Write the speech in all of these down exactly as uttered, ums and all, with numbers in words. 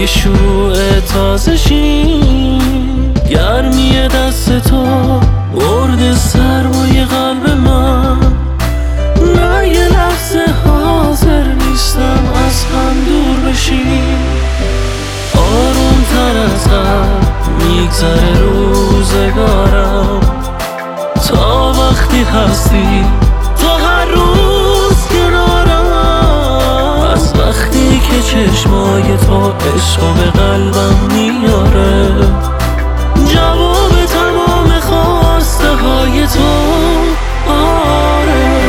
یه شروع تازشی، گرمی دست تو برد سرمای قلب من. نه یه لحظه حاضر نیستم از هم دور بشیم. آروم تر از قبل میگذره روزگارم، تا وقتی هستی تو هر روز کنارم. از وقتی که چشمای تو عشق به قلبم میاره، جواب تمام خواسته های تو آره.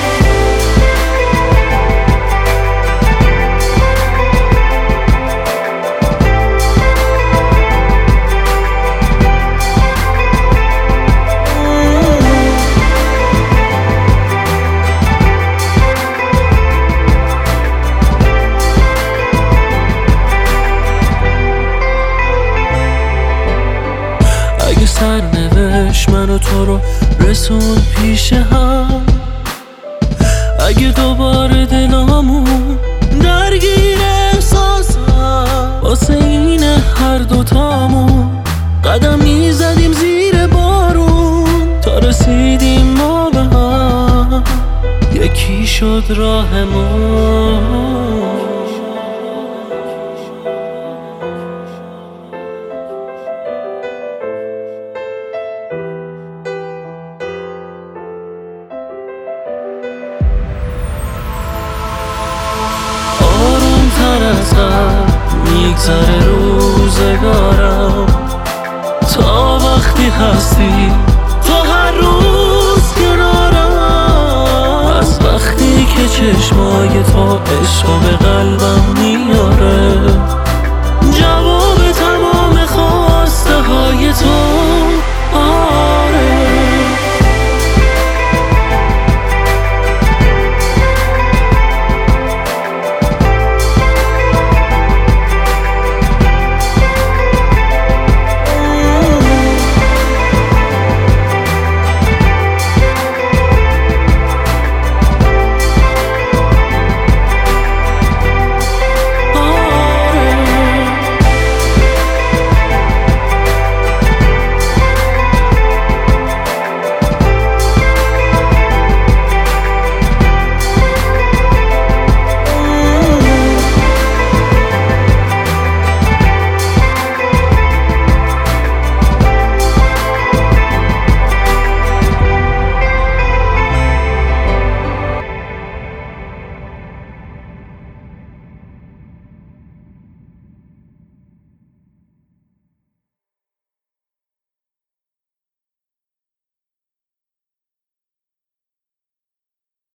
اگه سرنوشت من و تو رو رسون پیش هم، اگه دوباره دلامون درگیر احساسم، واسه اینه هر دوتامون قدم میزدیم زیر بارون، تا رسیدیم ما به هم، یکی شد راهمون. از قبل میگذره روزگارم، تا وقتی هستی تو هر روز کنارم. از وقتی که چشمای تو عشق به قلبم میاره،